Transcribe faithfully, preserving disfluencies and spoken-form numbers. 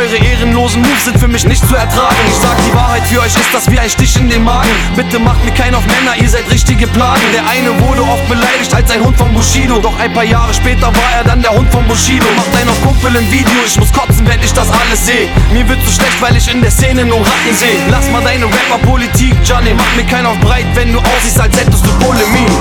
Eure ehrenlosen Moves sind für mich nicht zu ertragen. Ich sag die Wahrheit, für euch ist das wie ein Stich in den Magen. Bitte macht mir keinen auf Männer, ihr seid richtige Plagen. Der eine wurde oft beleidigt als ein Hund von Bushido, doch ein paar Jahre später war er dann der Hund von Bushido. Macht einen auf Kumpel im Video, ich muss kotzen, wenn ich das alles seh. Mir wird so schlecht, weil ich in der Szene nur Ratten seh. Lass mal deine Rapper-Politik, Johnny, mach mir keinen auf breit, wenn du aussiehst, als hättest du Bulimie.